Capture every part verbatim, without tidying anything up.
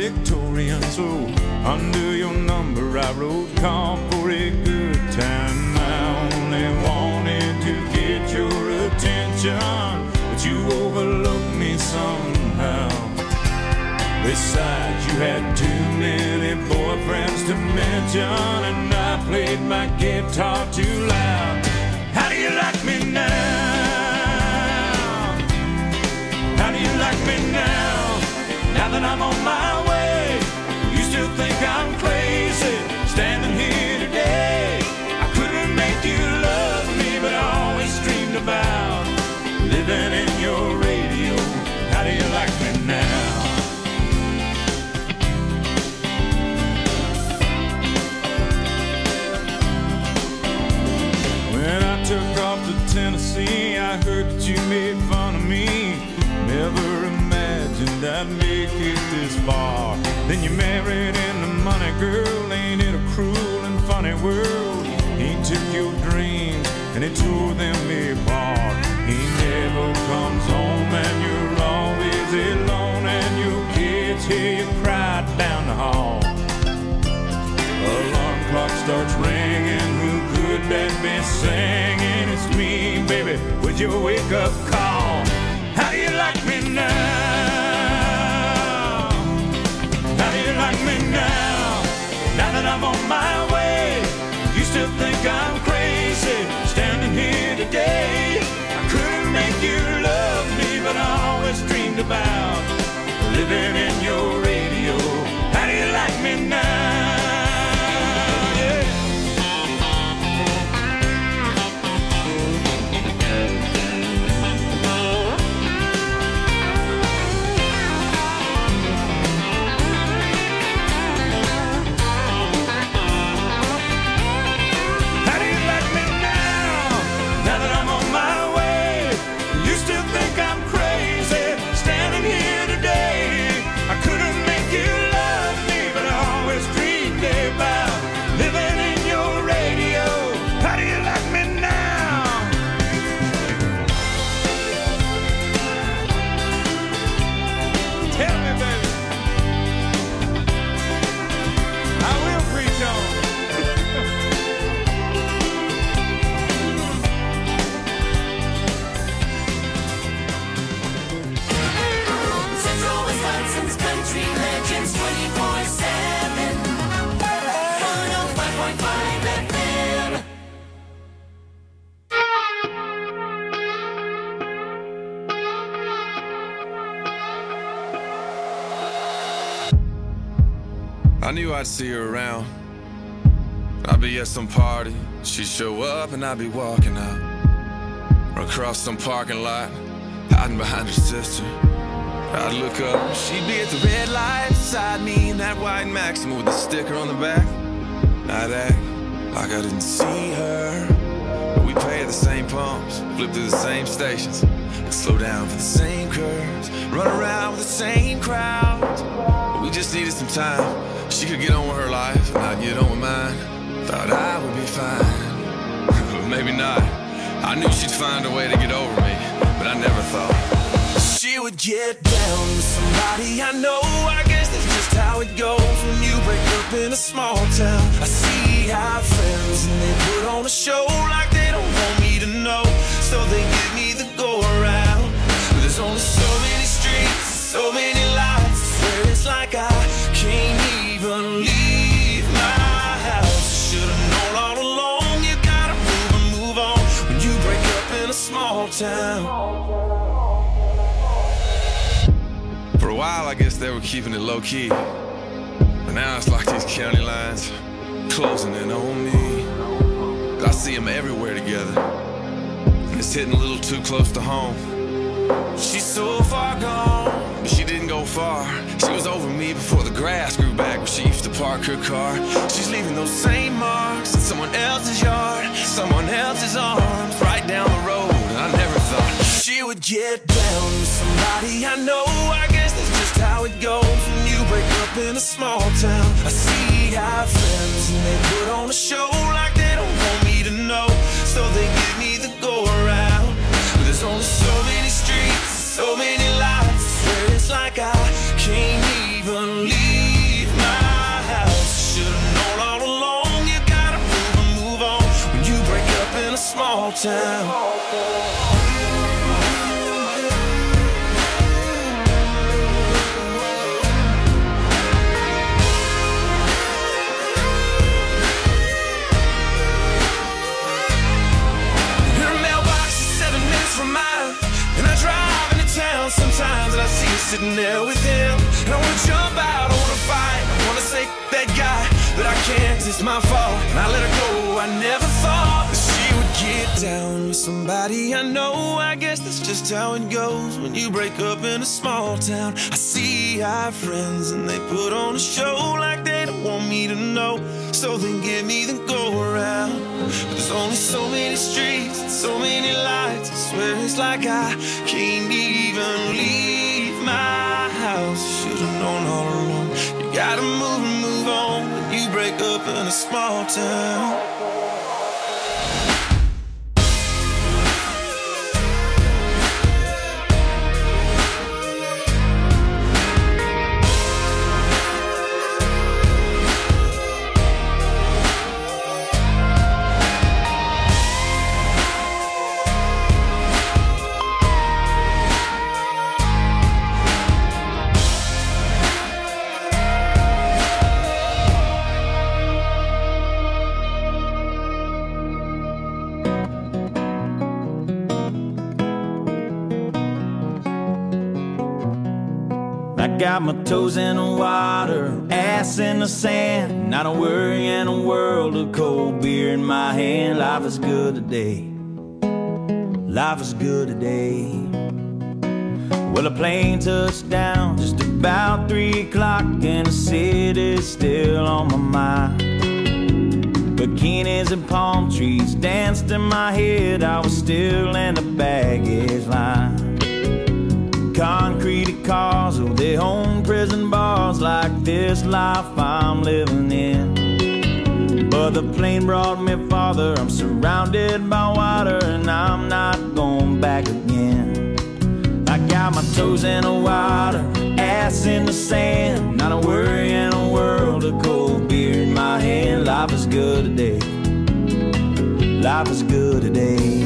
Victorian, so under your number I wrote, call for a good time. I only wanted to get your attention, but you overlooked me somehow. Besides, you had too many boyfriends to mention, and I played my guitar too loud. How do you like me now? How do you like me now? Now that I'm on my way, you still think I'm crazy, standing here today. I couldn't make you love me, but I always dreamed about living in your radio. How do you like me now? When I took off to Tennessee, I heard that you made fun of me. Never imagined I'd make it this far. Then you married into money, girl. Ain't it a cruel and funny world? He took your dreams and he tore them apart. He never comes home and you're always alone, and your kids hear you cry down the hall. Alarm clock starts ringing. Who could that be singing? It's me, baby, with your wake-up call. How do you like me now? How do you like me now? Now that I'm on my way, you still think I'm crazy, standing here today. I couldn't make you love me, but I always dreamed about living in your radio. How do you like me now? I knew I'd see her around. I'd be at some party, she'd show up and I'd be walking out. Or across some parking lot, hiding behind her sister. I'd look up, she'd be at the red light beside me in that white Maxima with the sticker on the back. I'd act like I didn't see her, but we pay at the same pumps, flip through the same stations, and slow down for the same curves, run around with the same crowds. But we just needed some time. She could get on with her life, and I'd get on with mine. Thought I would be fine, but maybe not. I knew she'd find a way to get over me, but I never thought she would get down with somebody I know. I guess that's just how it goes when you break up in a small town. I see our friends and they put on a show like they don't want me to know, so they give me the go around. But there's only so many streets, so many lights. I swear it's like I can't even leave my house. Should've known all along, you gotta move and move on when you break up in a small town. For a while, I guess they were keeping it low-key, but now it's like these county lines closing in on me. I see them everywhere together, and it's hitting a little too close to home. She's so far gone, but she didn't go far. She was over me before the grass grew back where she used to park her car. She's leaving those same marks in someone else's yard, someone else's arms, right down the road. And I never thought she would get down with somebody I know. I guess that's just how it goes when you break up in a small town. I see our friends and they put on a show like they don't want me to know, so they give me the go around. But there's only so many streets, so many lights. I swear it's like I can't even leave small town. Sometimes and I see you sitting there with him, and I wanna jump out, I wanna fight, I wanna say that guy, but I can't, it's my fault, and I let her go. I never thought that she would get down with somebody I know. I guess that's just how it goes when you break up in a small town. I see our friends and they put on a show like they don't want me to know, so they give me the go around. But there's only so many streets and so many lights, I swear it's like I can't even leave my house. Should've known all along, you gotta move and move on when you break up in a small town. Got my toes in the water, ass in the sand, not a worry in a world of cold beer in my hand. Life is good today, life is good today. Well, a plane touched down just about three o'clock, and the city's still on my mind. Bikinis and palm trees danced in my head, I was still in the baggage line. Concrete cars, oh, they own prison bars like this life I'm living in. But the plane brought me farther, I'm surrounded by water, and I'm not going back again. I got my toes in the water, ass in the sand, not a worry in a world of cold beer in my hand. Life is good today, life is good today.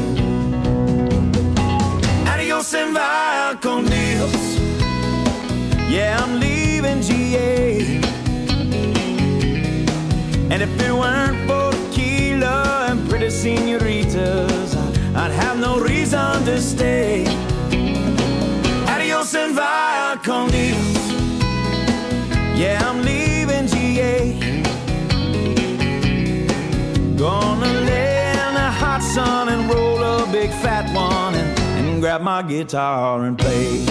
Adios and vaya con Dios, yeah, I'm leaving G A. And if it weren't for tequila and pretty senoritas, I'd have no reason to stay. Adios and vaya con Dios, yeah, I'm leaving G A. Gonna lay in the hot sun and roll a big fat one, and, and grab my guitar and play.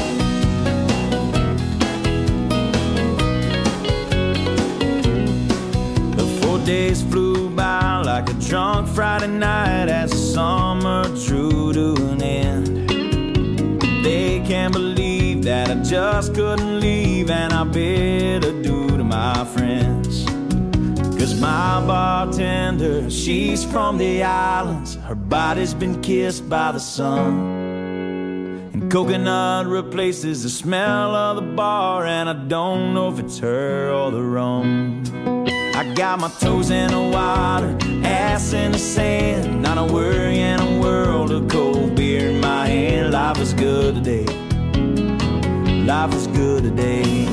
Days flew by like a drunk Friday night as summer drew to an end. They can't believe that I just couldn't leave, and I bid adieu to my friends. Cause my bartender, she's from the islands, her body's been kissed by the sun, and coconut replaces the smell of the bar, and I don't know if it's her or the rum. I got my toes in the water, ass in the sand, not a worry in a world of cold beer in my hand. Life is good today, life is good today.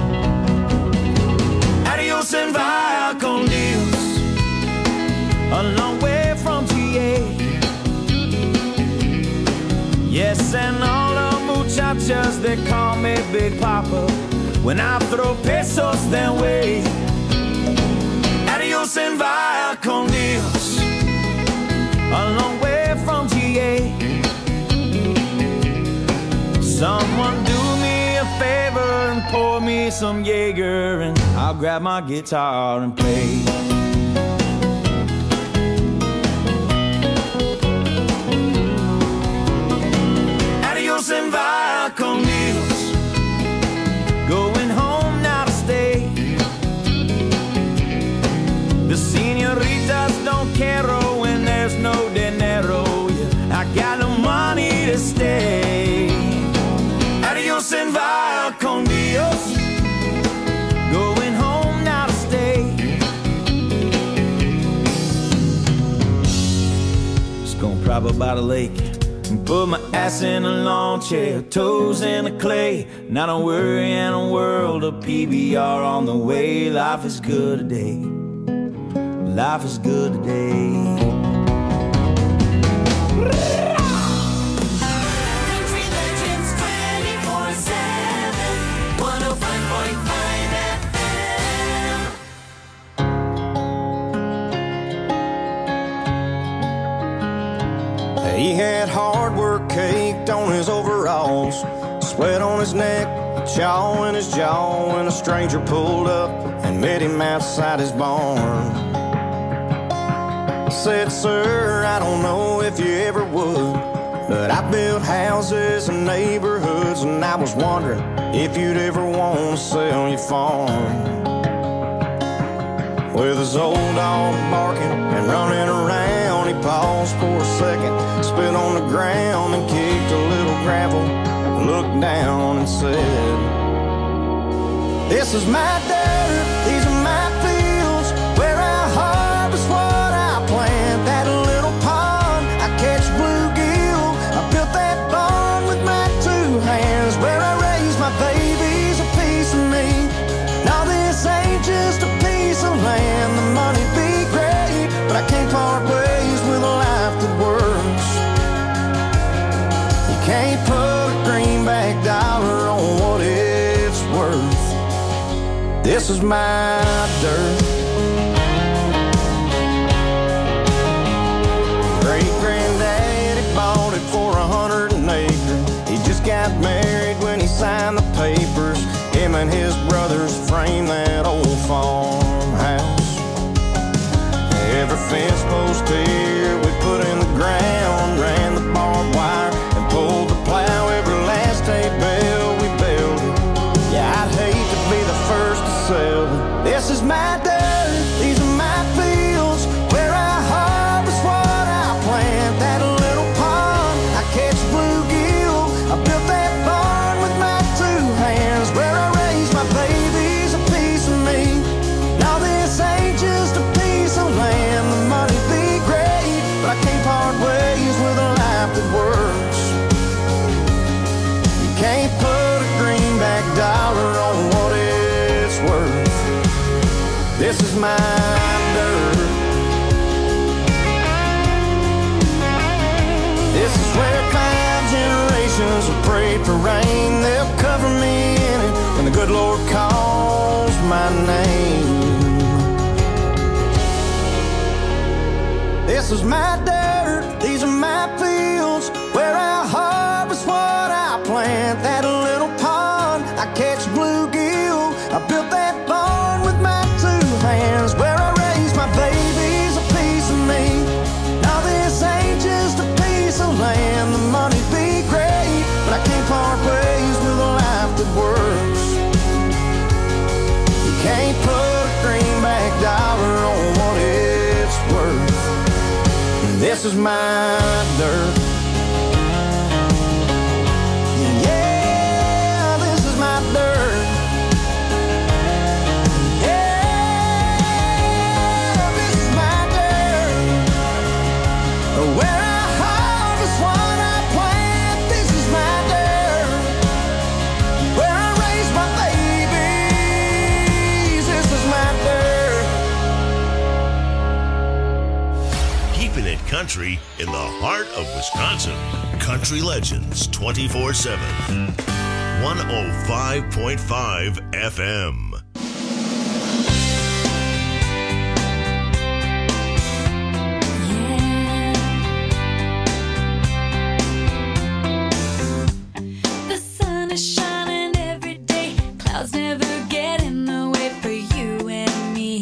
Adios and vaya con Dios, a long way from G A. Yes, and all the muchachas, they call me Big Papa when I throw pesos their way. Adios and vaya con Dios, a long way from G A. Someone do me a favor and pour me some Jaeger, and I'll grab my guitar and play. Adios and vaya con Dios, going home now to stay. The senoritas don't care when there's no dinero. Yeah, I got no money to stay. Adios and vaya con Dios, going home now to stay. It's gonna drive up by the lake and put my ass in a lawn chair, toes in the clay. Not a worry in a world of P B R on the way. Life is good today. Life is good today. He had hard work caked on his overalls, sweat on his neck, chaw in his jaw, when a stranger pulled up and met him outside his barn. Said, sir, I don't know if you ever would, but I built houses and neighborhoods, and I was wondering if you'd ever want to sell your farm. With his old dog barking and running around, he paused for a second, spit on the ground and kicked a little gravel, looked down and said, this is my dirt, these are my fields, where I harvest what I plant. That little pond, I catch bluegill, I built that barn with my two hands, where I raise my babies, a piece of me. Now this ain't just a piece of land, the money'd be great, but I can't part ways with a life that works. You can't put a greenback dollar on what it's worth. This is my dirt. Great-granddaddy bought it for a hundred an acre. He just got married when he signed the papers. Him and his brothers framed that old farmhouse. Every fence post here we put in the ground, ran the barbed wire and pulled the plow. Every last hay bale we built it. Yeah, I'd hate to be the first to sell it. This is my dirt, these are my fields, where I harvest what I plant. That little pond, I catch bluegill, I built that barn with my two hands, where I raise my babies, a piece of me. Now this ain't just a piece of land, the money'd be great, but I can't part ways with a life that works. You can't put a greenback dollar on what it's worth. This is my dirt. This is where five generations have prayed for rain. They'll cover me in it when the good Lord calls my name. This is my dirt, these are my fields, where I harvest what I plant. That little pond, I catch bluegill, I built that barn with my two hands, where I raise my babies, a piece of me. Now this ain't just a piece of land, the money'd be great, but I can't part ways with a life that works. You can't put a greenback dollar on what it's worth. This is my dirt. Yeah, this is my dirt. Yeah, this is my dirt. Where I harvest what I plant. This is my dirt. Where I raise my babies. This is my dirt. Keeping it country in the heart of Wisconsin. Country Legends twenty-four seven. one oh five point five F M. The sun is shining every day. Clouds never get in the way for you and me.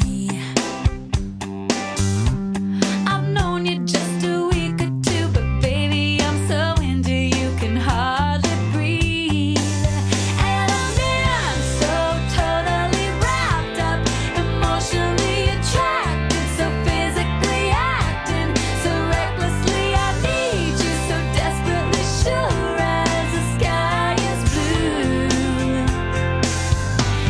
I've known you just a week or two, but baby, I'm so into you, can hardly breathe. And I'm in so totally wrapped up, emotionally attracted, so physically acting, so recklessly I need you, so desperately sure as the sky is blue.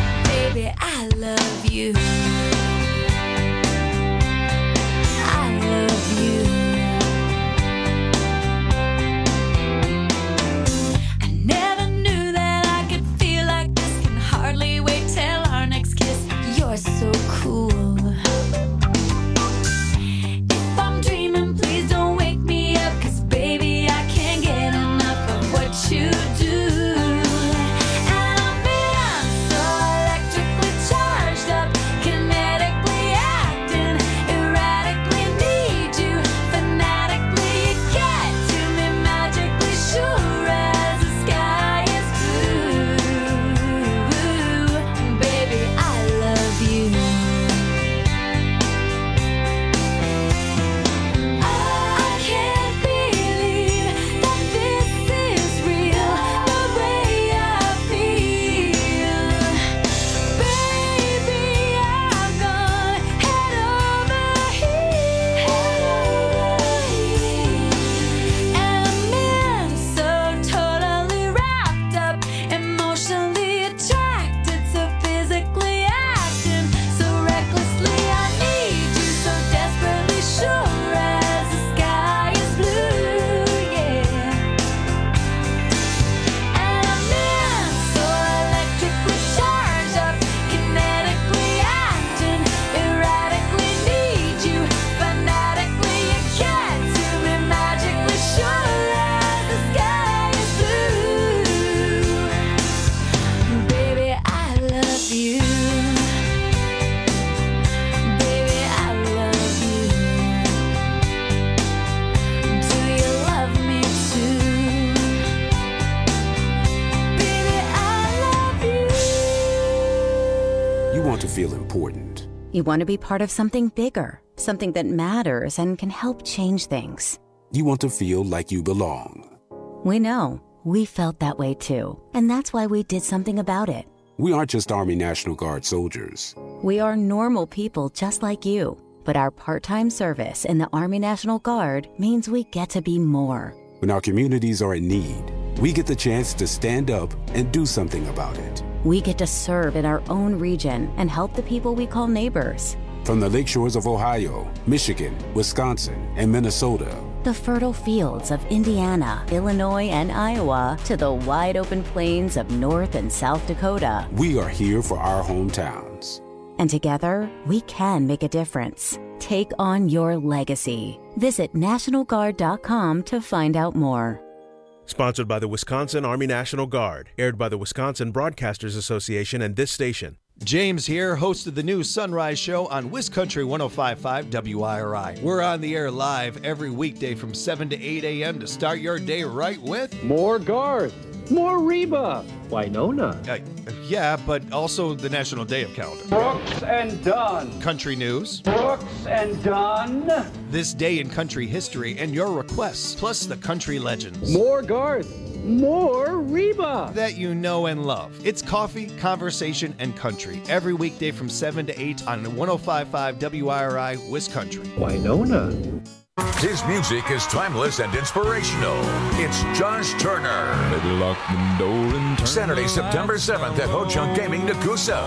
want to feel important. You want to be part of something bigger, something that matters and can help change things. You want to feel like you belong. We know. We felt that way too. And that's why we did something about it. We aren't just Army National Guard soldiers. We are normal people just like you. But our part-time service in the Army National Guard means we get to be more. When our communities are in need, we get the chance to stand up and do something about it. We get to serve in our own region and help the people we call neighbors. From the lake shores of Ohio, Michigan, Wisconsin, and Minnesota, the fertile fields of Indiana, Illinois, and Iowa, to the wide open plains of North and South Dakota, we are here for our hometowns. And together, we can make a difference. Take on your legacy. Visit National Guard dot com to find out more. Sponsored by the Wisconsin Army National Guard. Aired by the Wisconsin Broadcasters Association and this station. James here, host of the new Sunrise Show on WisCountry one oh five point five W I R I. We're on the air live every weekday from seven to eight a.m. to start your day right with... More Garth, more Reba, Winona. Uh, yeah, but also the National Day of Calendar. Brooks and Dunn. Country news. Brooks and Dunn. This day in country history and your requests, plus the country legends. More Garth. More Reba that you know and love. It's coffee, conversation, and country every weekday from seven to eight on one oh five point five W I R I WisCountry. Winona. His music is timeless and inspirational. It's Josh Turner. Maybe lock the door and turn Saturday, September seventh at Ho Chunk Gaming, Nakusa.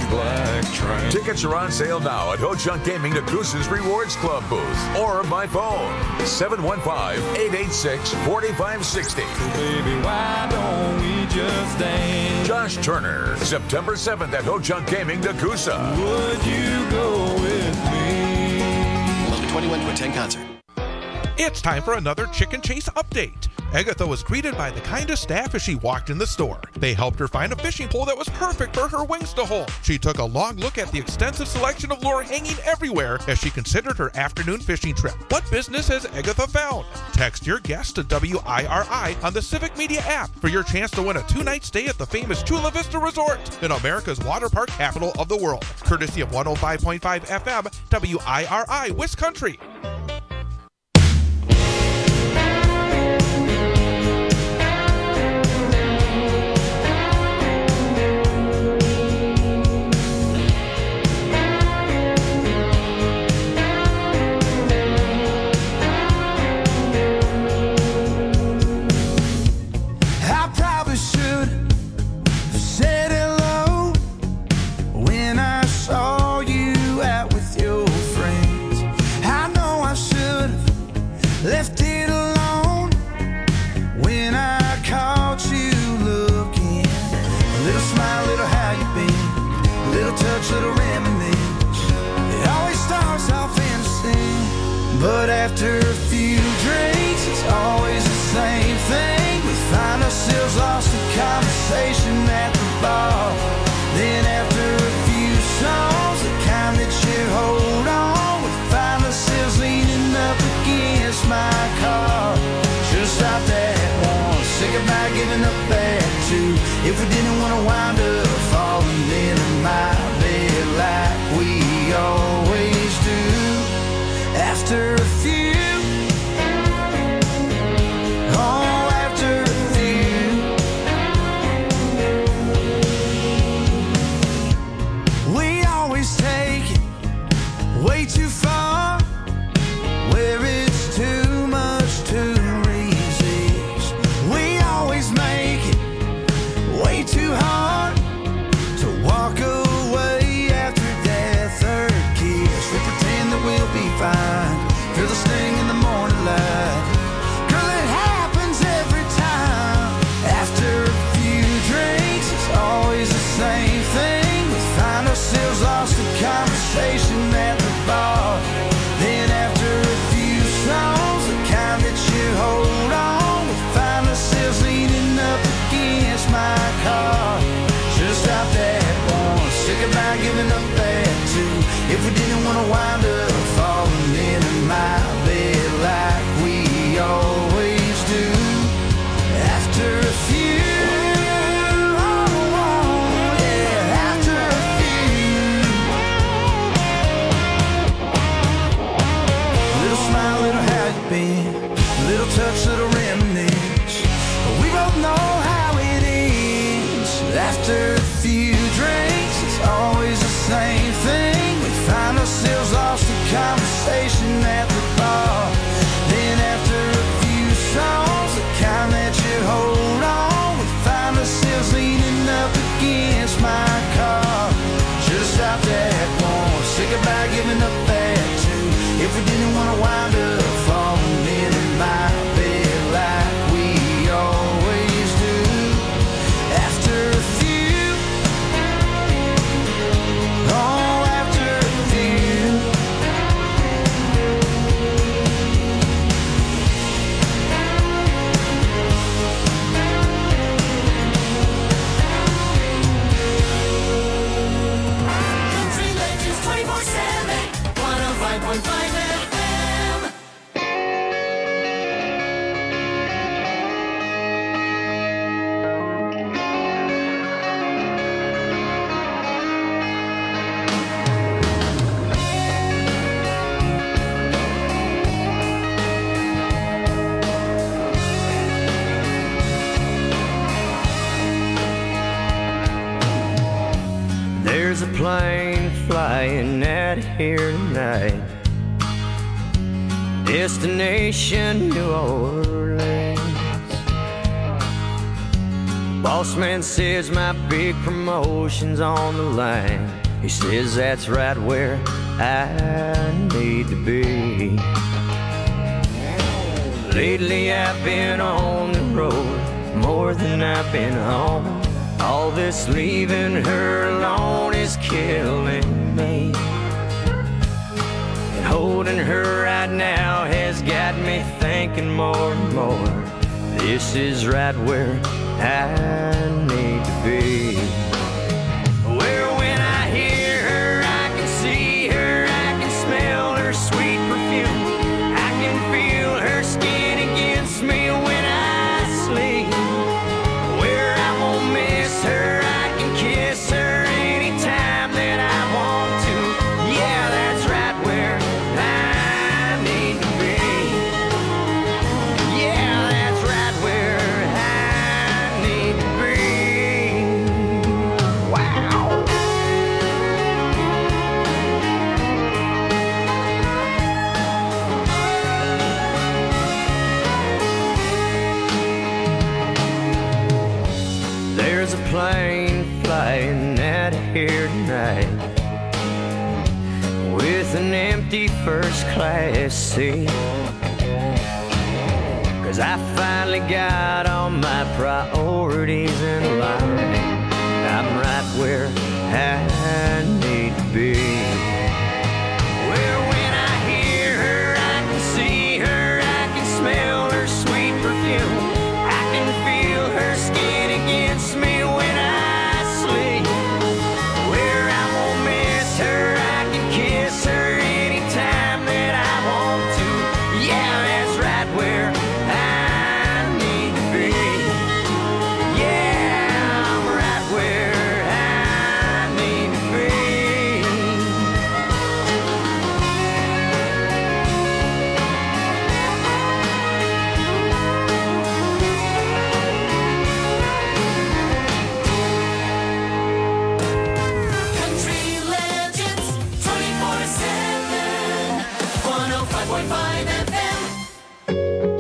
Tickets are on sale now at Ho Chunk Gaming, Nakusa's Rewards Club booth or by phone seven one five, eight eight six, four five six zero. So baby, why don't we just dance? Josh Turner, September seventh at Ho Chunk Gaming, Nakusa. Would you go with me? Must be twenty-one to attend concert. It's time for another Chicken Chase update. Agatha was greeted by the kindest staff as she walked in the store. They helped her find a fishing pole that was perfect for her wings to hold. She took a long look at the extensive selection of lure hanging everywhere as she considered her afternoon fishing trip. What business has Agatha found? Text your guest to W I R I on the Civic Media app for your chance to win a two-night stay at the famous Chula Vista Resort in America's water park capital of the world. Courtesy of one oh five point five F M, W I R I WisCountry. Left it alone when I caught you looking. A little smile, little how you been, a little touch, little reminisce. It always starts off innocent, but after a few drinks, it's always the same thing. We find ourselves lost in conversation at the bar. Then after a few songs, the kind that you hold on, we find ourselves leaning up against my car. Should've stopped at one, say goodbye, giving up at two. If we didn't want to wind up falling into my bed like we always do. After a few, oh, after a few, we always take it way too far, where it's too much to resist. We always make it way too hard to walk away after that third kiss. We pretend that we'll be fine, feel the sting in the morning light. Girl, it happens every time. After a few drinks, it's always the same thing. We find ourselves lost in conversation at the bar. Then after a few songs, the kind that you hold on, we find ourselves leaning up against my car. Should've stopped at one, say goodbye, giving up at two. If we didn't want to wind up falling into my bed like we always do. After a few, oh, oh, yeah, after a few. After a few drinks, it's always the same thing. We find ourselves lost in conversation at the bar. Then after a few songs, the kind that you hold on, we find ourselves leaning up against my car. Should've stopped at one, say goodbye, giving up that two. If we didn't want to wind up falling in my bed like we always do. After a few, oh, after a few. Country Legends twenty-four seven, one oh five point five F M. There's a plane flying out here tonight. Destination New Orleans. Boss man says my big promotion's on the line. He says that's right where I need to be. Lately I've been on the road more than I've been home. All this leaving her alone is killing me. And holding her right now has got me thinking more and more. This is right where I need to be. Where when I hear her, I can see her, I can smell her sweet perfume. I can feel her skin against me when I sleep. Where I won't miss her, I can kiss her anytime that I want to. Yeah, that's right where I need to be. Yeah, that's right where I need to be. Wow. There's a plane flying out of here tonight with an empty first class seat. Cause I finally got all my priorities in line. I'm right where I need to be. Where when I hear her, I can see her, I can smell her sweet perfume. I can feel her skin against me when I sleep. Where I won't miss her, I can kiss her anytime that I want to. Yeah, that's right where I need to be. Yeah, I'm right where I need to be. Country Legends twenty-four seven, one oh five point five F M.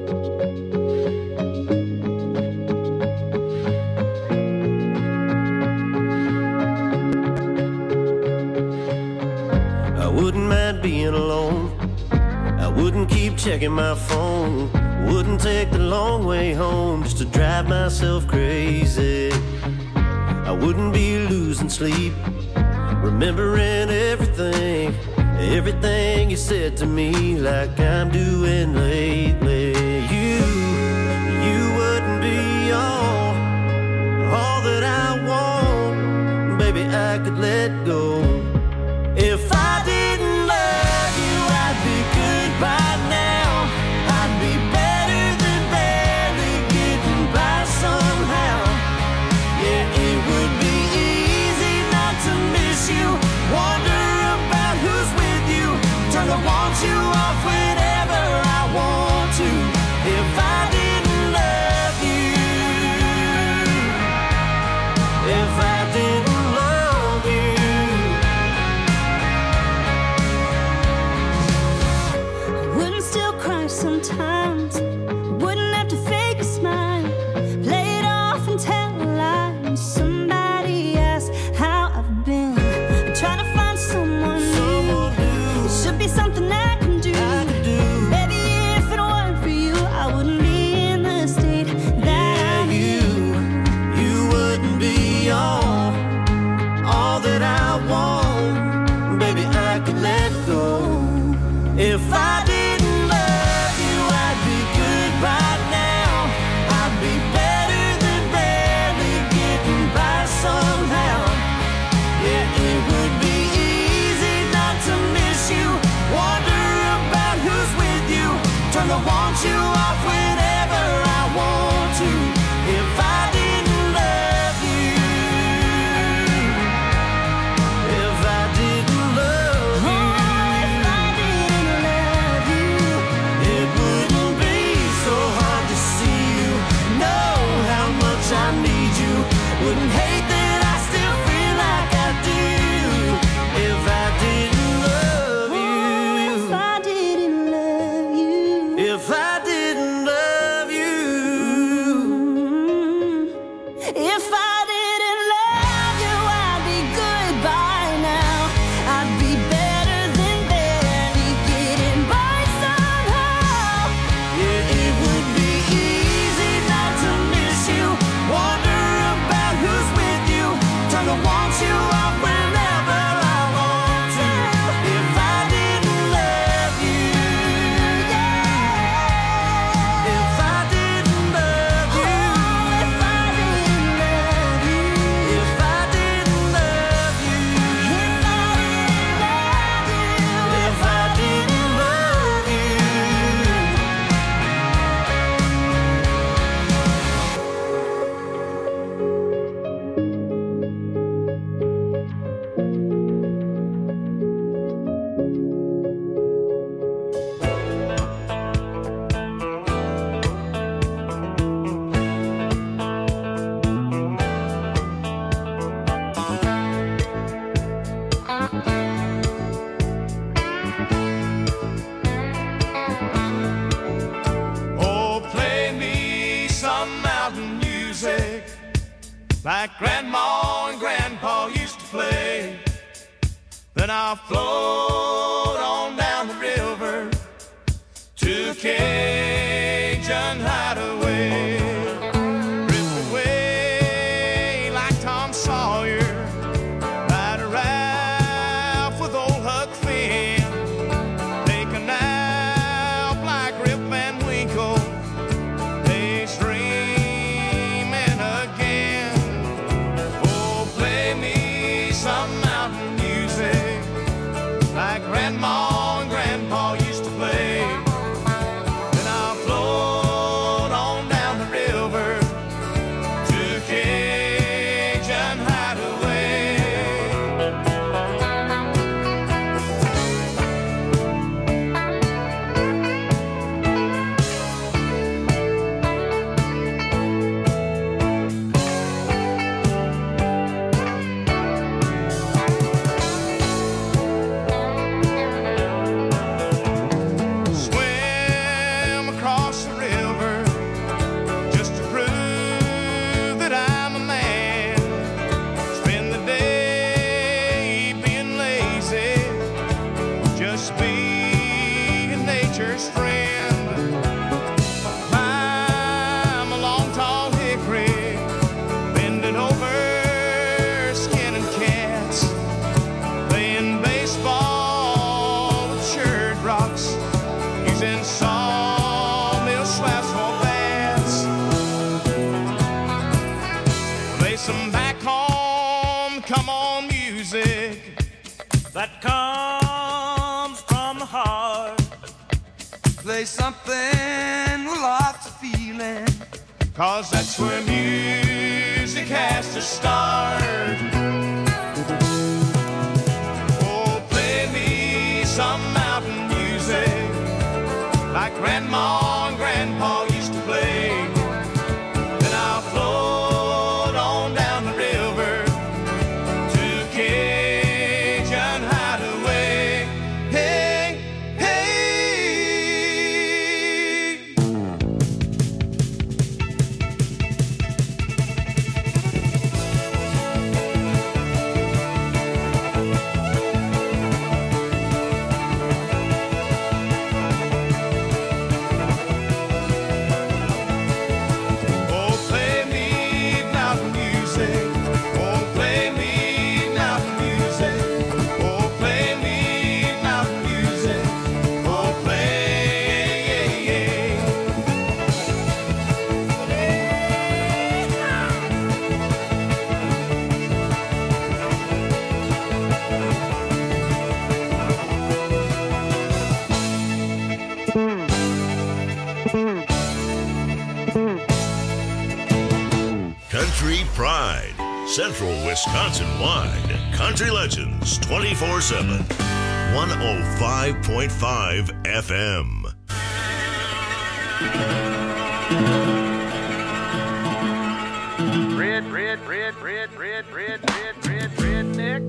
I wouldn't mind being alone. I wouldn't keep checking my phone. Wouldn't take the long way home just to drive myself crazy. I wouldn't be losing sleep, remembering everything, everything you said to me, like I'm doing lately. You, you wouldn't be all, all that I want. Baby, I could let go. If I didn't love you, I'd be good by now. I'd be better than barely getting by somehow. Yeah, it would be easy not to miss you. Wonder about who's with you. Turn the want you off whenever I want to. If I didn't love you, want you up whenever I want to. If I didn't love you, yeah. If I didn't love you, if I didn't love you, if I didn't love you, if I didn't love you, if I didn't love you. Oh, play me some mountain music like Grandma and Grandpa used to play. Then I'll float on down the river to Cajun Hideaway. Drift away like Tom Sawyer, ride a raft with old Huck Finn. Take a nap like Rip Van Winkle, daydreaming again. Oh, play me some mountain music like Grandma and Grandpa used to play. Then I'll float on down the river to Cajun Hideaway. Swim across the river just to prove that I'm a man. Spend the day being lazy, just being nature's friend. Climb a long tall hickory, bending over, skinning cats, playing baseball with shirred rocks, using sawmill slabs for bats. Play some back home, come on music that comes from the heart. Play something with lots of feeling, 'cause that's where music has to start. Oh, play me some mountain music like Grandma and Grandpa used to play. Then I'll float on down the river to Cajun Hideaway. Hey, hey. Oh, play me mountain music. Oh, play me mountain music. Oh, play me mountain music. Oh, play. Country Pride, Central Wisconsin wide. Country Legends twenty-four seven. one oh five point five F M. Red, red, red, red, red, red, red, red, redneck.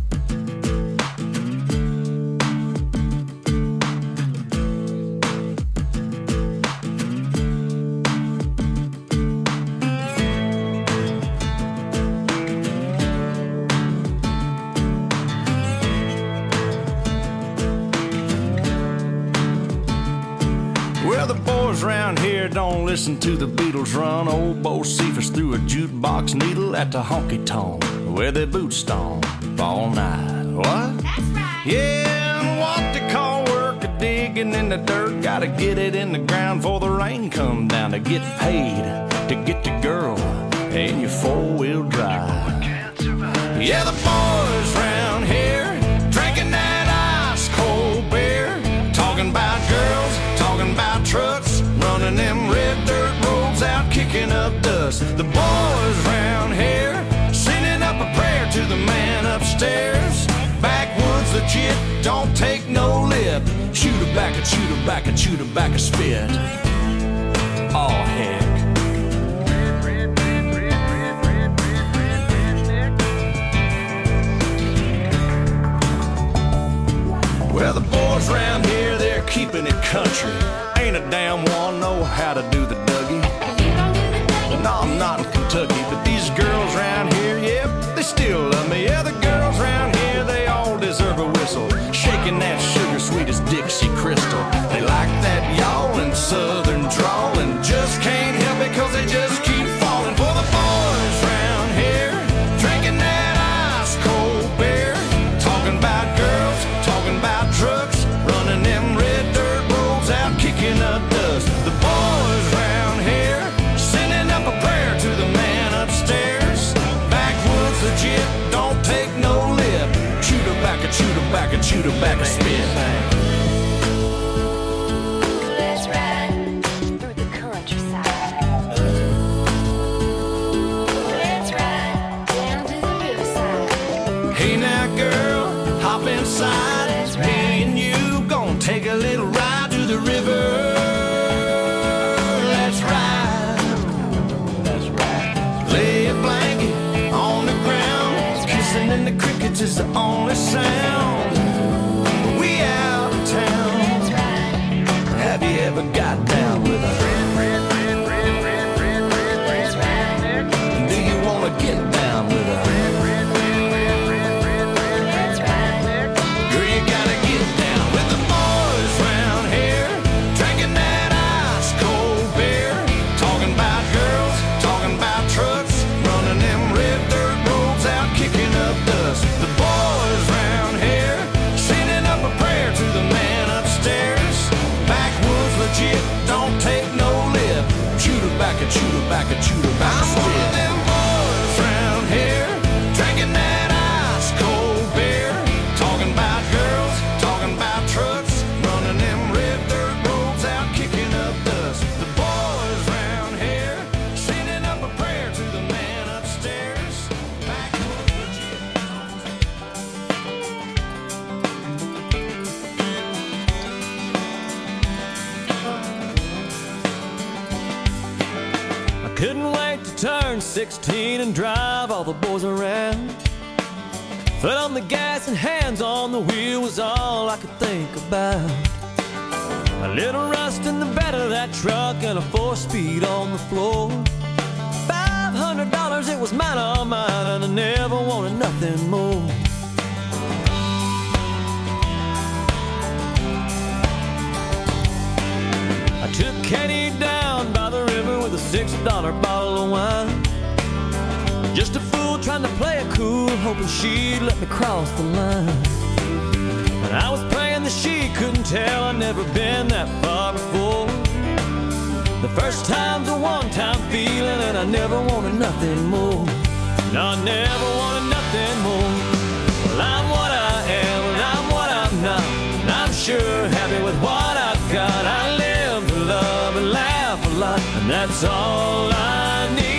Well, the boys round here don't listen to the Beatles run. Old Bo Cephas threw a jukebox needle at the honky tonk. where their boots stomp all night. What? That's right. Yeah, and what they call work a digging in the dirt. Gotta get it in the ground before the rain come down to get paid, to get the girl in your four-wheel drive. Yeah, the boys round here drinking that ice cold beer, talking about girls, talking about trucks, running them red dirt roads out, kicking up dust. The boys round here sending up a prayer to the man upstairs. Backwoods legit, don't take no lip. Shoot her back and shoot her back and shoot her back a spit. Oh heck. Well, the boys round here, they're keeping it country. Ain't a damn one know how to do the Dougie. No, I'm not in Kentucky, but these girls round here, yep, they still love me. Yeah, the girls round here, they all deserve a whistle. Shaking that sugar sweet as Dixie Crystal. They like that yawling southern drawl and just can't help it cause they just keep falling for the boys round here. Drinking that ice cold beer, talking about girls, talking about trucks, running them red dirt roads out, kicking up dust. The boys round here sending up a prayer to the man upstairs. Backwoods legit, don't take no lip. Shoot her back and shoot her back and shoot her back and spit. Let's ride through the countryside. Let's ride down to the riverside. Hey now girl, hop inside. Me and you gon' take a little ride to the river. Let's ride. Let's ride. Lay a blanket on the ground. Kissing in the crickets is the only sound. We out of town. Have you ever got down with a do you wanna get down with a girl, you gotta get down with the boys round here, drinking that ice cold beer, talking about girls, talking about trucks, running them red dirt roads out, kicking up dust. The boys round here sending up a prayer to the man upstairs. Backwoods legit, don't take no lip. Shoot her back and shoot her back and shoot her back. I'm one of them boys round here, drinking that ice cold beer, talking about girls, talking about trucks, running them red dirt roads out, kicking up dust. The boys round here sending up a prayer to the man upstairs. Backwoods legit. I couldn't wait to turn sixteen and drive all the boys around. Foot on the gas and hands on the wheel was all I could think about. A little rust in the bed of that truck and a four-speed on the floor. Five hundred dollars, it was mine, all mine, and I never wanted nothing more. I took Katie down by the river with a six dollar bottle of wine. Just a fool trying to play it cool, hoping she'd let me cross the line. And I was praying that she couldn't tell I'd never been that far before. The first time's a one-time feeling, and I never wanted nothing more. No, I never wanted nothing more. Well, I'm what I am, and I'm what I'm not, and I'm sure happy with what I've got. I live to love and laugh a lot, and that's all I need.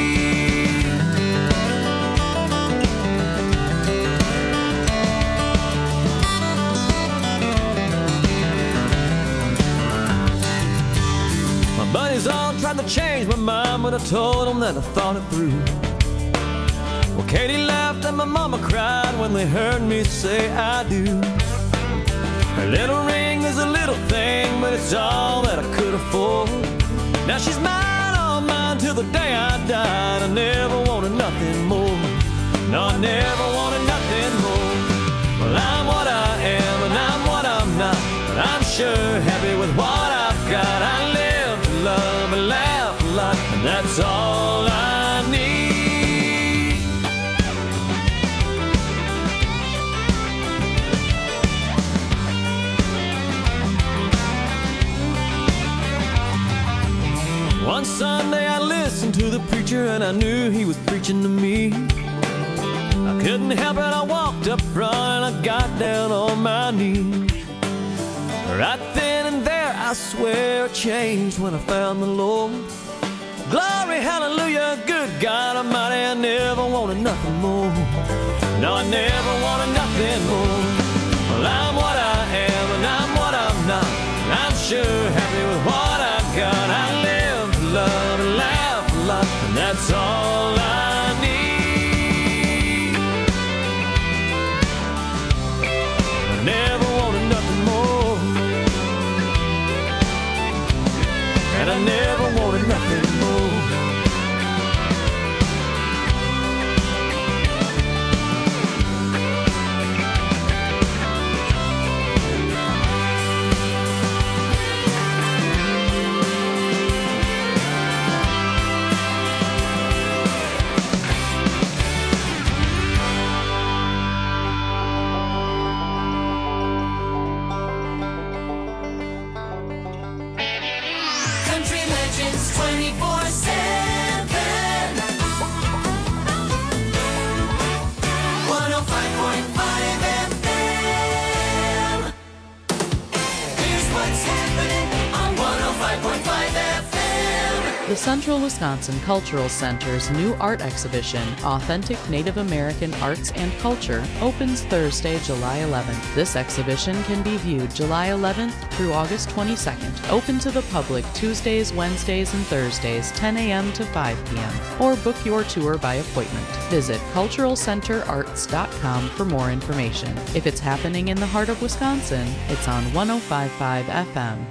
My buddies all tried to change my mind, but I told them that I thought it through. Well, Katie laughed and my mama cried when they heard me say I do. Her little ring is a little thing, but it's all that I could afford. Now she's mine, all mine, till the day I died. I never wanted nothing more. No, I never wanted nothing more. Well, I'm what I am, and I'm what I'm not, but I'm sure happy with what I've got. I live to love and laugh a lot, and that's all I need. One Sunday I listened to the preacher and I knew he was preaching to me. I couldn't help it, I walked up front and I got down on my knees. Right then and there, I swear it changed when I found the Lord. Glory, hallelujah, good God Almighty, I never wanted nothing more. No, I never wanted nothing more. Well, I'm what I am and I'm what I'm not. I'm sure happy with what I've got. I live to love and laugh a lot, and that's all I need. I never wanted nothing more, and I never wanted nothing more. The Central Wisconsin Cultural Center's new art exhibition, Authentic Native American Arts and Culture, opens Thursday, July eleventh. This exhibition can be viewed July eleventh through August twenty-second, open to the public Tuesdays, Wednesdays, and Thursdays, ten a.m. to five p.m., or book your tour by appointment. Visit cultural center arts dot com for more information. If it's happening in the heart of Wisconsin, it's on one oh five point five F M.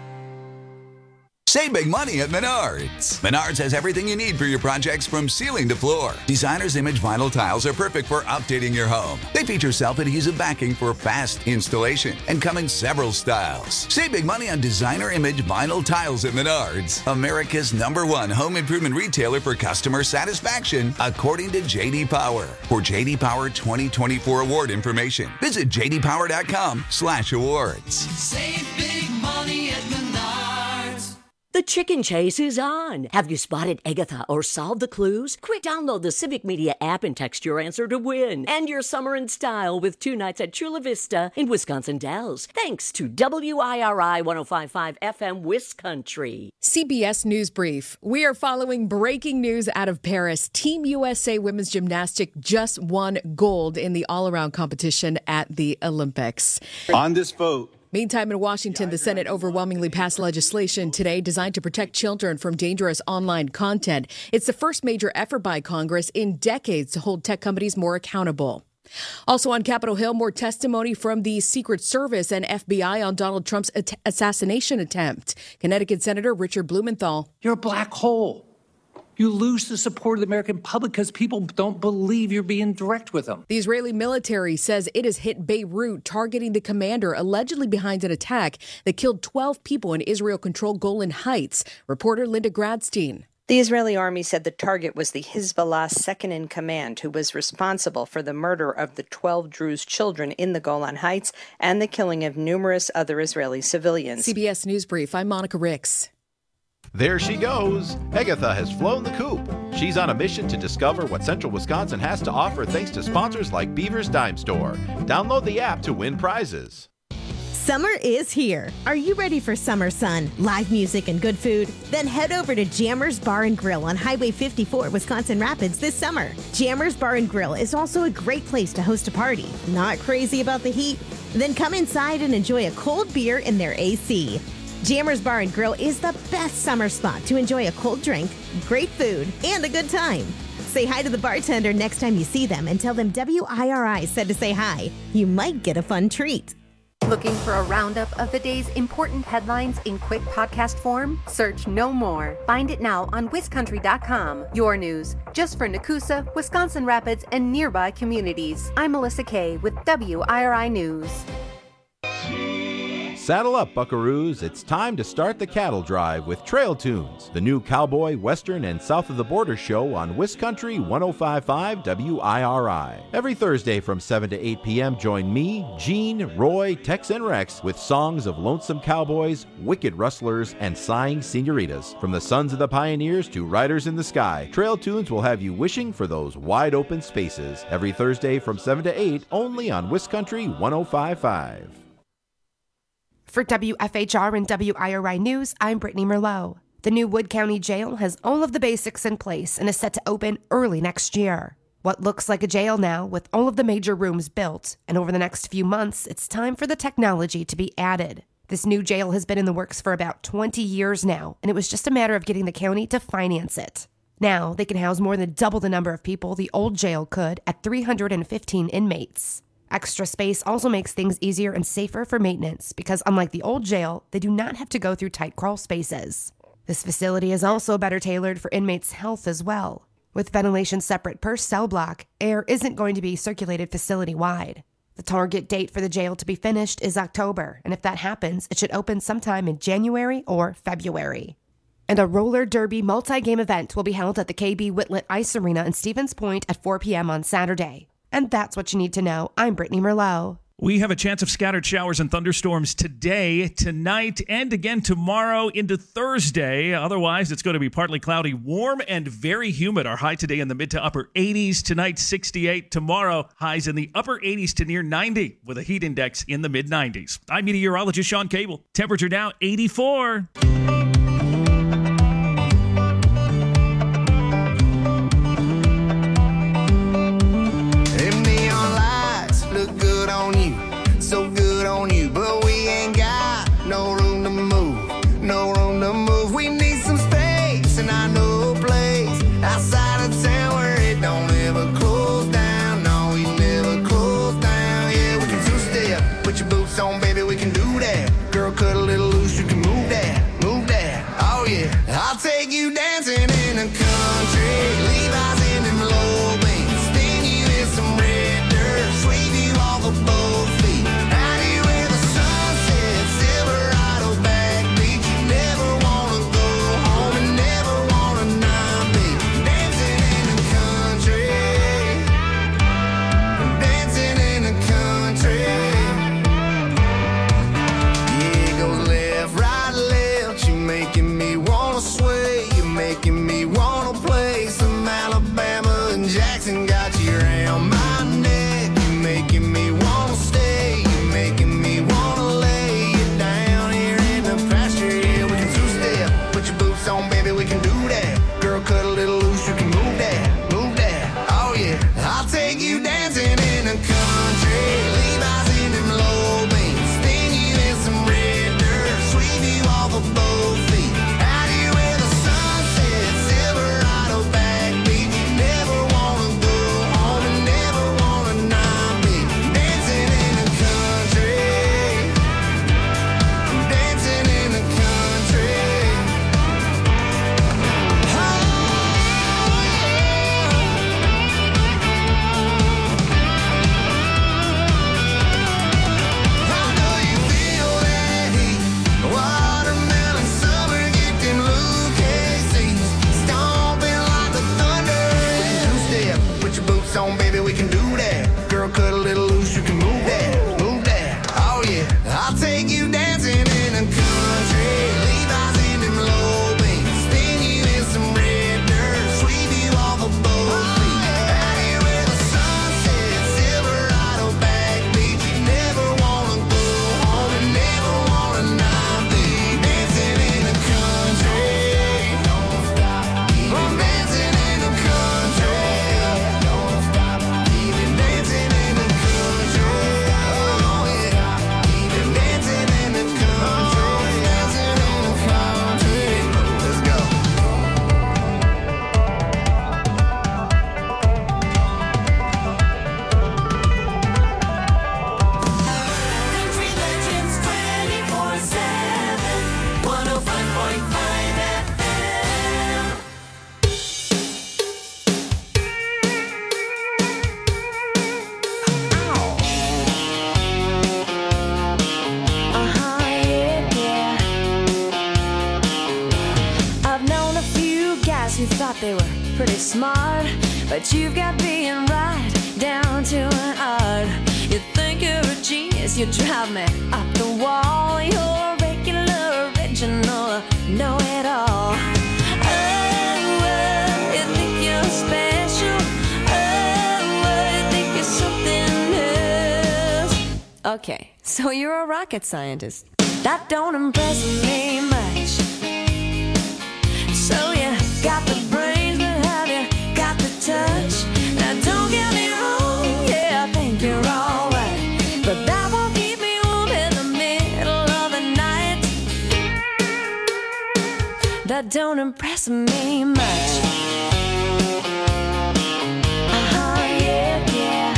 Save big money at Menards. Menards has everything you need for your projects from ceiling to floor. Designer's Image vinyl tiles are perfect for updating your home. They feature self-adhesive backing for fast installation and come in several styles. Save big money on Designer Image vinyl tiles at Menards, America's number one home improvement retailer for customer satisfaction, according to J D Power. For J D Power twenty twenty-four award information, visit j d power dot com slash awards. Save big money at Menards. The chicken chase is on. Have you spotted Agatha or solved the clues? Quick download the Civic Media app and text your answer to win. End your summer in style with two nights at Chula Vista in Wisconsin Dells. Thanks to W I R I one oh five point five F M Wiscountry. C B S News Brief. We are following breaking news out of Paris. Team U S A Women's Gymnastics just won gold in the all-around competition at the Olympics. On this vote, Meantime, in Washington, the Senate overwhelmingly passed legislation today designed to protect children from dangerous online content. It's the first major effort by Congress in decades to hold tech companies more accountable. Also on Capitol Hill, more testimony from the Secret Service and F B I on Donald Trump's at- assassination attempt. Connecticut Senator Richard Blumenthal. You're a black hole. You lose the support of the American public because people don't believe you're being direct with them. The Israeli military says it has hit Beirut, targeting the commander allegedly behind an attack that killed twelve people in Israel-controlled Golan Heights. Reporter Linda Gradstein. The Israeli army said the target was the Hezbollah's second-in-command, who was responsible for the murder of the twelve Druze children in the Golan Heights and the killing of numerous other Israeli civilians. C B S News Brief, I'm Monica Ricks. There she goes. Agatha has flown the coop. She's on a mission to discover what Central Wisconsin has to offer thanks to sponsors like Beaver's Dime Store. Download the app to win prizes. Summer is here. Are you ready for summer sun, live music, and good food? Then head over to Jammers Bar and Grill on Highway fifty-four, Wisconsin Rapids this summer. Jammers Bar and Grill is also a great place to host a party. Not crazy about the heat? Then come inside and enjoy a cold beer in their A C. Jammers Bar and Grill is the best summer spot to enjoy a cold drink, great food, and a good time. Say hi to the bartender next time you see them and tell them W I R I said to say hi. You might get a fun treat. Looking for a roundup of the day's important headlines in quick podcast form? Search No More. Find it now on Wiscountry dot com. Your news, just for Nakusa, Wisconsin Rapids, and nearby communities. I'm Melissa Kay with W I R I News. Saddle up, buckaroos. It's time to start the cattle drive with Trail Tunes, the new cowboy, western, and south of the border show on Wiscountry one oh five point five W I R I. Every Thursday from seven to eight p.m., join me, Gene, Roy, Tex, and Rex with songs of lonesome cowboys, wicked rustlers, and sighing senoritas. From the sons of the pioneers to riders in the sky, Trail Tunes will have you wishing for those wide open spaces. Every Thursday from seven to eight, only on Wiscountry one oh five point five. For W F H R and W I R I News, I'm Brittany Merlot. The new Wood County Jail has all of the basics in place and is set to open early next year. What looks like a jail now with all of the major rooms built, and over the next few months, it's time for the technology to be added. This new jail has been in the works for about twenty years now, and it was just a matter of getting the county to finance it. Now, they can house more than double the number of people the old jail could at three hundred fifteen inmates. Extra space also makes things easier and safer for maintenance because unlike the old jail, they do not have to go through tight crawl spaces. This facility is also better tailored for inmates' health as well. With ventilation separate per cell block, air isn't going to be circulated facility-wide. The target date for the jail to be finished is October, and if that happens, it should open sometime in January or February. And a roller derby multi-game event will be held at the K B Whitlet Ice Arena in Stevens Point at four p.m. on Saturday. And that's what you need to know. I'm Brittany Merlot. We have a chance of scattered showers and thunderstorms today, tonight, and again tomorrow into Thursday. Otherwise, it's going to be partly cloudy, warm, and very humid. Our high today in the mid to upper eighties. Tonight, sixty-eight. Tomorrow, highs in the upper eighties to near ninety, with a heat index in the mid nineties. I'm meteorologist Sean Cable. Temperature now, eighty-four. So good on you, but we ain't got no room to move, no room to move. We need some space, and I know a place outside of town where it don't ever close down. No, we never close down. Yeah, we can two-step, put your boots on, baby, we can do that. Girl, cut a little loose, you can move that, move that. they were pretty smart, but you've got being right down to an art. You think you're a genius, you drive me up the wall. You're a regular, original, know-it-all. Oh, oh, you think you're special. Oh, oh, you think you're something else. Okay, so you're a rocket scientist. That don't impress me much. So you got the brains, but have you got the touch? Now don't get me wrong, yeah, I think you're alright, but that won't keep me warm in the middle of the night. That don't impress me much. Uh-huh, yeah, yeah.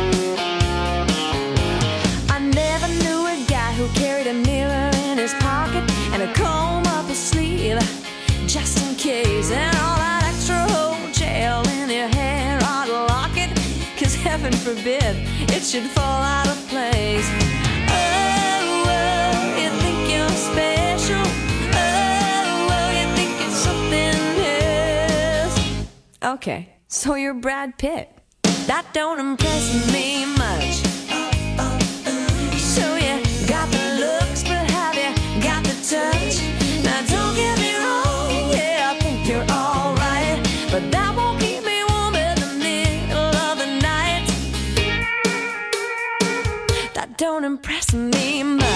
I never knew a guy who carried a mirror in his pocket and a comb up his sleeve, just in case, and all that extra whole gel in your hair, I'd lock it, cause heaven forbid it should fall out of place. Oh, oh, you think you're special. Oh, oh, you think it's something else. Okay, so you're Brad Pitt. That don't impress me much. So you got the looks, but have you got the touch? Now don't get me wrong, yeah, I think you're alright, but that won't keep me warm in the middle of the night. That don't impress me much.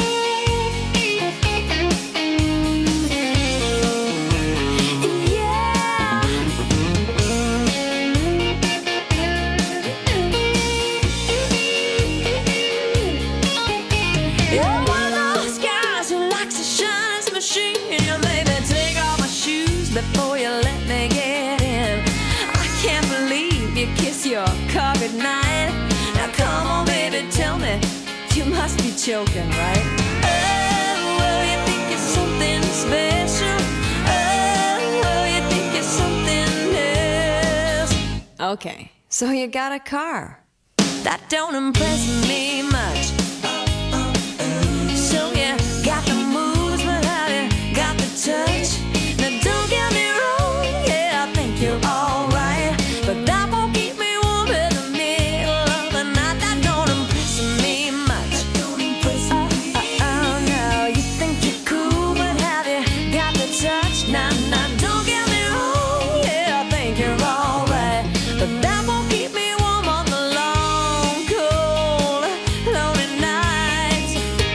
You're one of those guys who likes to shine his machine. You made me take off my shoes before you let me get in. I can't believe you kiss your car goodnight. Now come on, baby, tell me, you must be joking, right? Oh, oh, you think it's something special. Oh, oh, you think it's something else. Okay, so you got a car. That don't impress me much. So you got the moves, but have you got the touch? Now don't get me wrong, yeah, I think you're alright, but that won't keep me warm in the middle of the night. That don't impress me much. Oh, oh, oh, no, you think you're cool, but have you got the touch? Nah, nah, don't get me wrong, yeah, I think you're alright, but that won't keep me warm on the long, cold, lonely nights.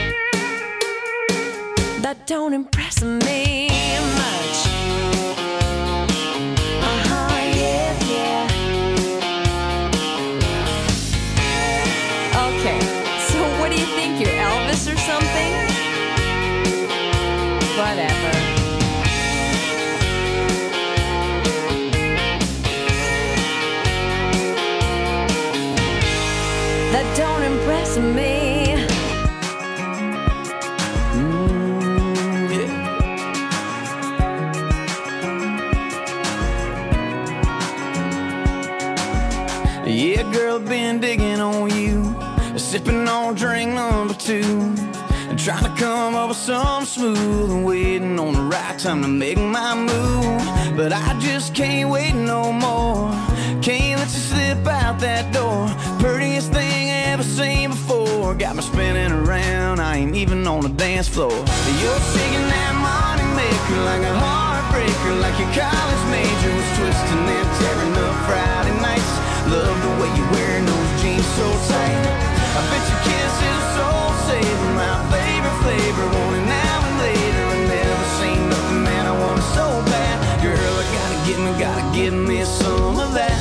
That don't impress me much. Uh-huh, yeah, yeah. Okay, so what do you think, you're Elvis or something? Whatever. That don't impress me. Yeah, girl, been digging on you, sipping on drink number two, trying to come up with something smooth and waiting on the right time to make my move. But I just can't wait no more. Can't let you slip out that door. Prettiest thing I ever seen before. Got me spinning around, I ain't even on the dance floor. You're shaking that money maker like a heartbreaker, like your college major was twisting and tearing up Friday nights. Love the way you're wearing those jeans so tight. I bet your kiss is a soul saver, my favorite flavor. Want it now and later, and never seen nothing, man, I want it so bad. Girl, I gotta get me, gotta give me some of that.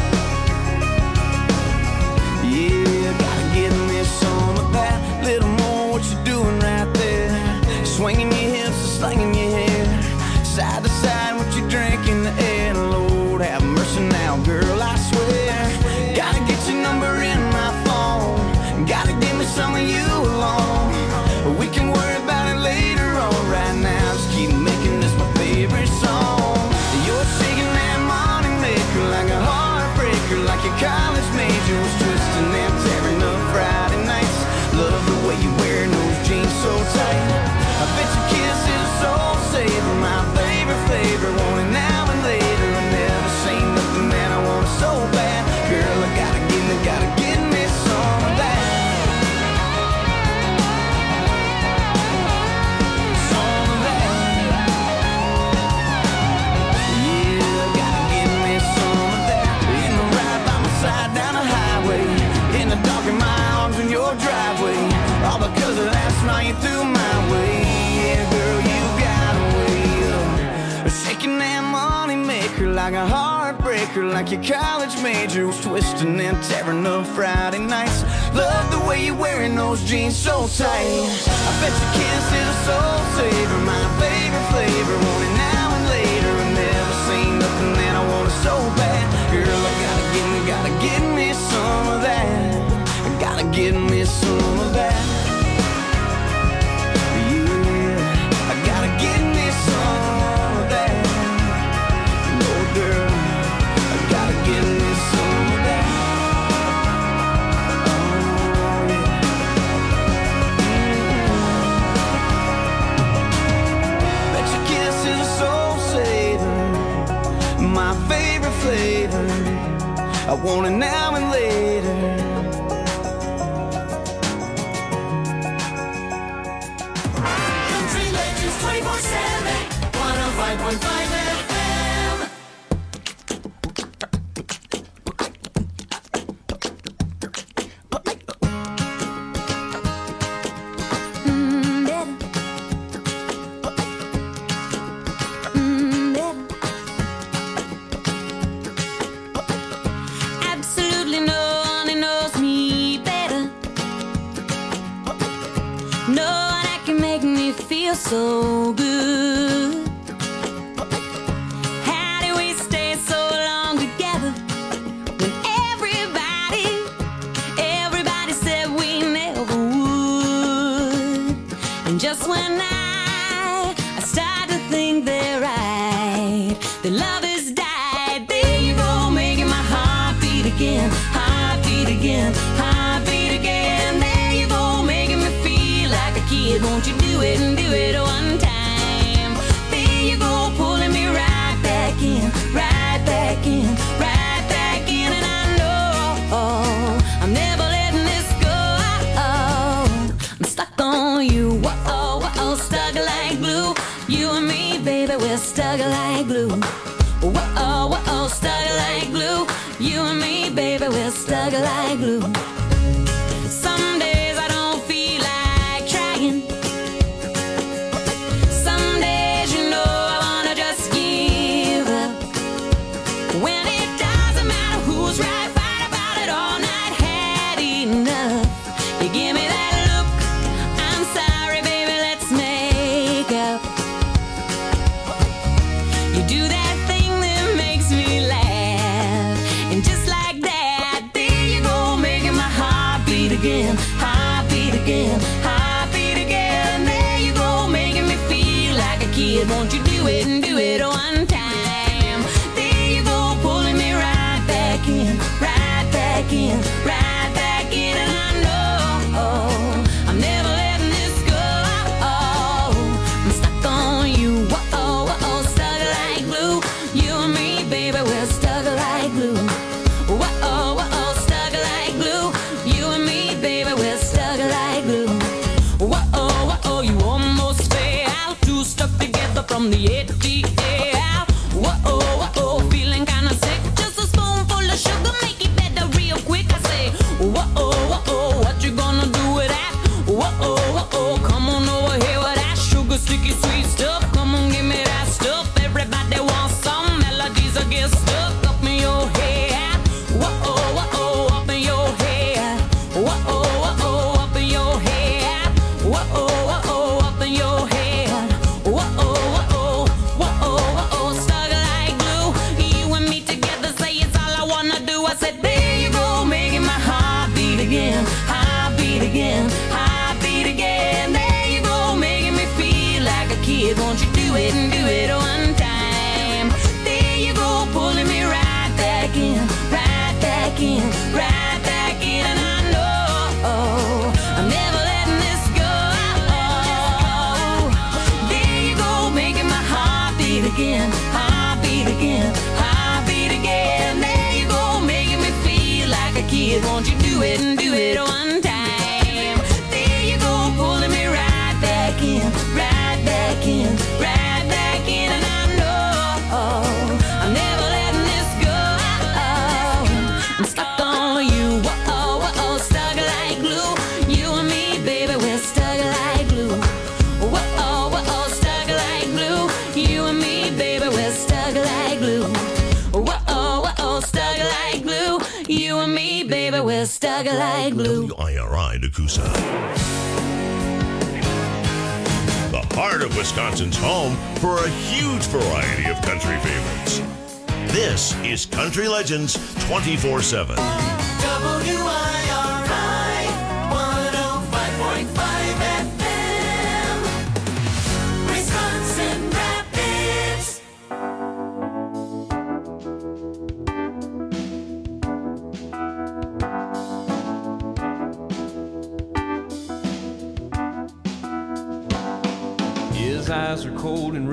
Yeah, gotta give me some of that. Little more what you're doing right there. Swinging your hips and slinging your hair. Side to side, what you drink in the air. Lord, have mercy now, girl, I swear. Gotta get your number in my phone. highway. In the dark in my arms in your driveway. All because of last night you threw my way. Yeah, girl, you got away. Uh, shaking that money maker like a heartbreaker, like your college major was twisting and tearing up Friday nights. Love the way you're wearing those jeans so tight. I bet you kiss is a soul saver, my favorite flavor. Want it now and later. I've never seen nothing that I want it so bad. Girl, I gotta get me, gotta get me some of that. I gotta get me some of that. Yeah, I gotta get me some of that. No, girl, I gotta get me some of that. Oh, yeah. Mm-hmm. Bet your kiss is a soul saver, my favorite flavor. I want it now and later. Country Legends twenty-four seven, one oh five point five F M. Absolutely no one knows me better. No one that can make me feel so good. How do we stay so long together when everybody, everybody said we never would? And just when I, I start to think they're right, the love has died. There you go, making my heart beat again, heart beat again, heart beat again. There you go, making me feel like a kid. Won't you do it and do it one time? There you go, pulling me right back in, right back in, right back in. And I know I'm never letting this go. I'm stuck on you, whoa, whoa, stuck like glue. You and me, baby, we're stuck like glue. Whoa, whoa, stuck like glue. You and me, baby, we're stuck like glue. Some days I don't feel like trying. Some days, you know, I wanna just give up. When it doesn't matter who's right, fight about it all night, had enough. You give me that look, I'm sorry, baby, let's make up. You do that thing that makes me laugh. And just like that, there you go, making my heart beat again, heart beat again, heart beat again. There you go, making me feel like a kid. Won't you do it and do it one time? There you go, pulling me right back in, right back in, right back in. And I know I'm never letting this go. I'm stuck on you, whoa, whoa, stuck like glue. You and me, baby, we're stuck like glue. Whoa, whoa, stuck like glue. You and me, baby, we're stuck like glue. Whoa, whoa, you almost fell out, two stuck together from the A T L. Whoa, whoa, feeling kinda sick. Just a spoonful of sugar, make it better real quick. I say, stuck like glue. W I R I Nakusa. The heart of Wisconsin's home for a huge variety of country favorites. This is Country Legends twenty-four seven. W I R I one oh five point five F M. Wisconsin Rapids. His eyes are cold and